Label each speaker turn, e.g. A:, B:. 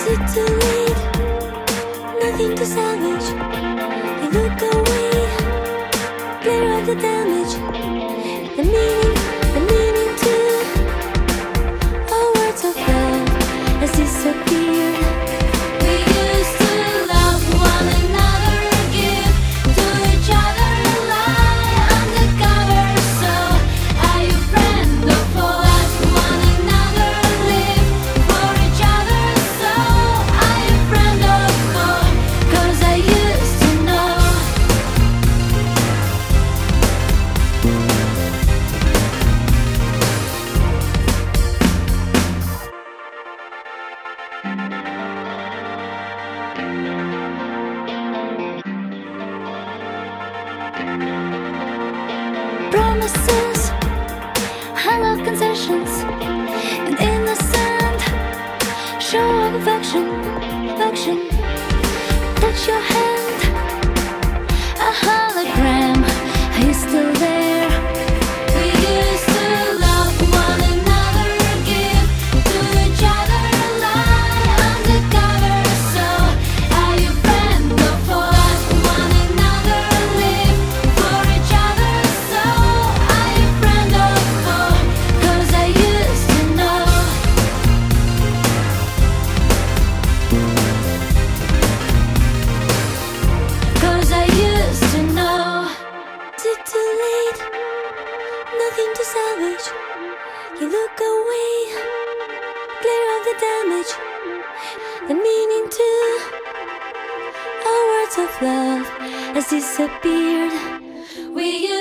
A: too late, nothing to salvage. You look away, clear of the damage. The meaning to all words of love has disappeared. We used to love one another, give to each other, lie undercover. So are you friend or foe? Love one another, live for each other. So are you friend or foe? 'Cause I used to know. Promises, hollow concessions, and innocent show of affection. Touch your hand, a hologram. Are you still there? We used to love one another, give to each other, lie undercover. So are you friend or foe? Love one another, live for each other. So are you friend or foe? 'Cause I used to know. 'Cause I used to know. Is it too late? Nothing to salvage. You look away, clear of the damage. The meaning to all words of love has disappeared. We